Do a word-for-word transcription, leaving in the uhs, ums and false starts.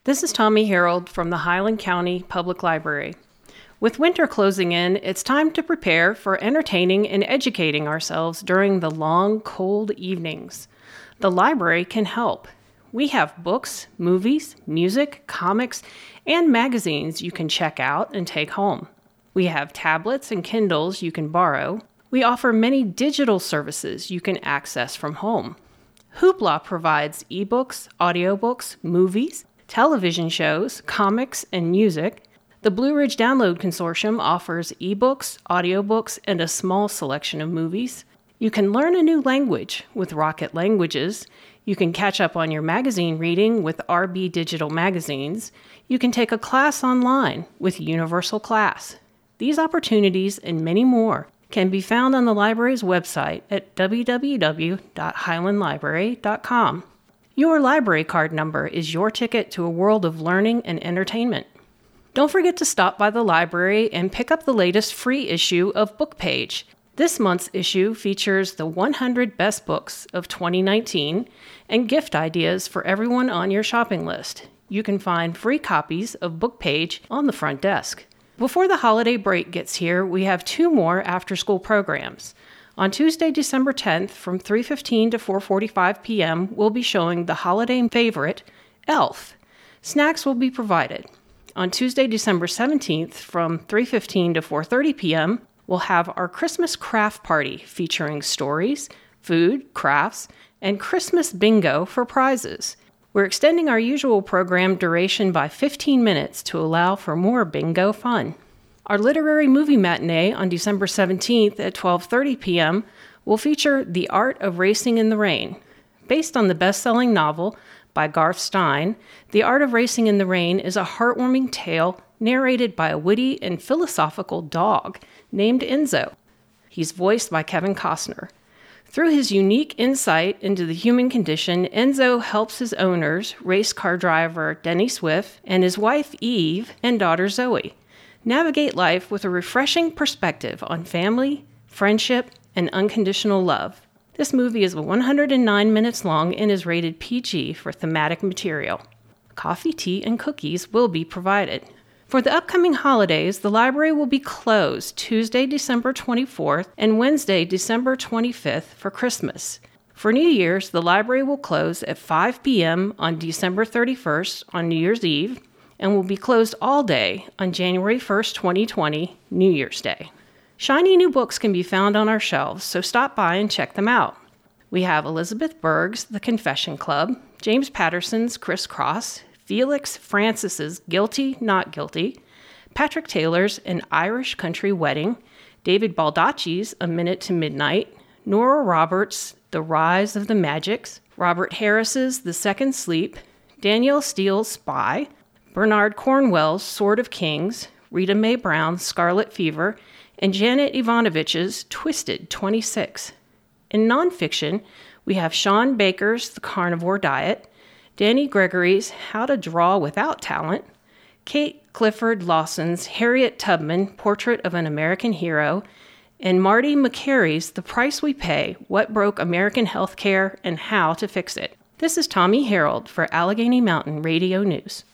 This is Tommy Harold from the Highland County Public Library. With winter closing in, it's time to prepare for entertaining and educating ourselves during the long, cold evenings. The library can help. We have books, movies, music, comics, and magazines you can check out and take home. We have tablets and Kindles you can borrow. We offer many digital services you can access from home. Hoopla provides ebooks, audiobooks, movies, television shows, comics, and music. The Blue Ridge Download Consortium offers ebooks, audiobooks, and a small selection of movies. You can learn a new language with Rocket Languages. You can catch up on your magazine reading with R B Digital Magazines. You can take a class online with Universal Class. These opportunities and many more can be found on the library's website at w w w dot highland library dot com. Your library card number is your ticket to a world of learning and entertainment. Don't forget to stop by the library and pick up the latest free issue of BookPage. This month's issue features the one hundred best books of twenty nineteen and gift ideas for everyone on your shopping list. You can find free copies of BookPage on the front desk. Before the holiday break gets here, we have two more after-school programs. On Tuesday, December tenth, from three fifteen to four forty-five p.m., we'll be showing the holiday favorite, Elf. Snacks will be provided. On Tuesday, December seventeenth, from three fifteen to four thirty p.m., we'll have our Christmas craft party featuring stories, food, crafts, and Christmas bingo for prizes. We're extending our usual program duration by fifteen minutes to allow for more bingo fun. Our literary movie matinee on December seventeenth at twelve thirty p.m. will feature The Art of Racing in the Rain. Based on the best-selling novel by Garth Stein, The Art of Racing in the Rain is a heartwarming tale narrated by a witty and philosophical dog named Enzo. He's voiced by Kevin Costner. Through his unique insight into the human condition, Enzo helps his owners, race car driver Denny Swift and his wife Eve and daughter Zoe, navigate life with a refreshing perspective on family, friendship, and unconditional love. This movie is one hundred nine minutes long and is rated P G for thematic material. Coffee, tea, and cookies will be provided. For the upcoming holidays, the library will be closed Tuesday, December twenty-fourth and Wednesday, December twenty-fifth for Christmas. For New Year's, the library will close at five p.m. on December thirty-first on New Year's Eve and will be closed all day on January first, twenty twenty, New Year's Day. Shiny new books can be found on our shelves, so stop by and check them out. We have Elizabeth Berg's The Confession Club, James Patterson's Criss Cross, Felix Francis's Guilty, Not Guilty, Patrick Taylor's An Irish Country Wedding, David Baldacci's A Minute to Midnight, Nora Roberts' The Rise of the Magics, Robert Harris's The Second Sleep, Danielle Steele's Spy, Bernard Cornwell's Sword of Kings, Rita Mae Brown's Scarlet Fever, and Janet Ivanovich's Twisted twenty-six. In nonfiction, we have Sean Baker's The Carnivore Diet, Danny Gregory's How to Draw Without Talent, Kate Clifford Lawson's Harriet Tubman, Portrait of an American Hero, and Marty McCary's The Price We Pay, What Broke American Healthcare and How to Fix It. This is Tommy Harold for Allegheny Mountain Radio News.